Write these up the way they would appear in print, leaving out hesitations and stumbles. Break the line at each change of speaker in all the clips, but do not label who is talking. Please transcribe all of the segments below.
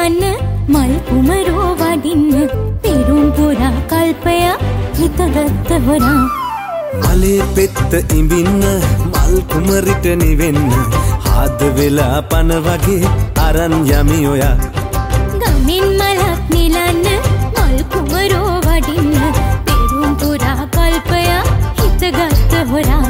කියන්න මල් කුමරෝ වඩින්න පෙරුම් පුරා කල්පය හිතගත්ත හොරා
මලේ පෙත්ත ඉඹින්න මල් කුමරිට නිවෙන්න ආද වෙලා පන වගේ අරන් යමි ඔයා
ගමින් මලක් නිලන්න මල් කුමරෝ වඩින්න පෙරුම් පුරා කල්පය හිතගත්ත හොරා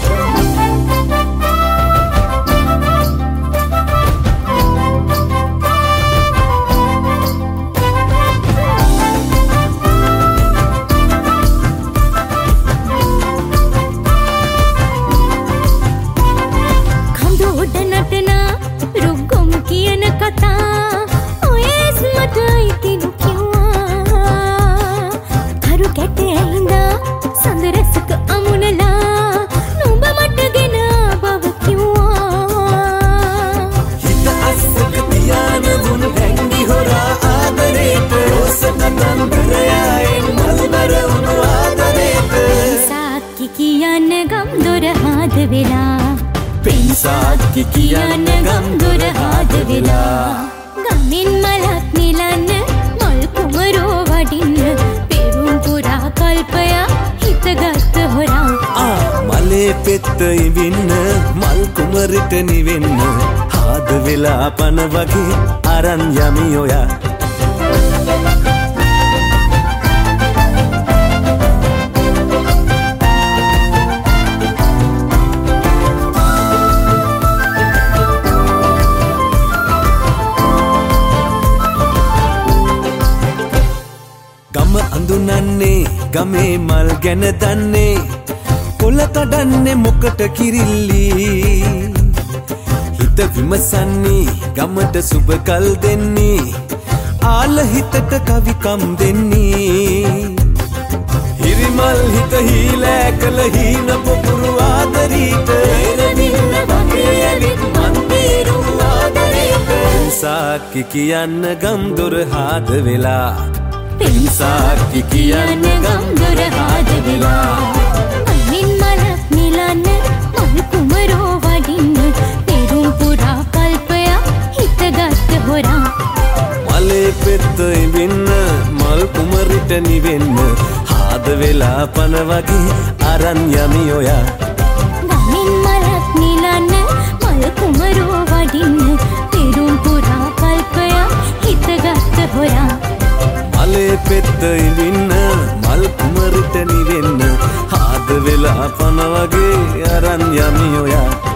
කියන්න ගම් දොර හාද වෙලා
පින්සාක්කි කියන්න ගම් දොර හාද වෙලා
ගමින් මලක් නිලන්න මල් කුමරෝ වඩින්න පෙරුම් පුරා කල්පය හිතගත්ත හොරා
මලේ පෙත්ත ඉවින්න මල් කුමරිට නිවෙන්න හාද වෙලා පන වගේ අරන් යමි ඔයා ගම අඳුනන්නේ ගමේ මල් ගැන දන්නේ කොළ කඩන්නේ මොකට කිරිල්ලි හිත විමසන්නේ ගමට සුබ කල් දෙන්නේ ආල හිතට කවිකම් දෙන්නේ හිරිමල් හිත හීලෑ කළ හීන පොකුරු ආදරීට එරදින්න වගේ ඇවිත් මන් තේරුම් ආදරේට පින්සාක්කි කියන්න ගම් දොර හාද වෙලා පින්සාක්කි කියන්න ගම් දොර හාද වෙලා
ගමින් මලක් නිලන්න මල් කුමරෝ වඩින්න පෙරුම් පුරා කල්පය හිතගත්ත හොරා
මලේ පෙත්ත ඉඹින්න මල් කුමරිට නිවෙන්න හාද වෙලා පන වගේ අරන් යමි ඔයා
ගමින් මලක් නිලන්න මල් කුමරෝ වඩින්න පෙරුම් පුරා කල්පය හිතගත්ත හොරා
මලේ පෙත්ත ඉඳින්න මල් කුමරිට නිවෙන්න හාද වෙලා පන වගේ අරන් යමි ඔයා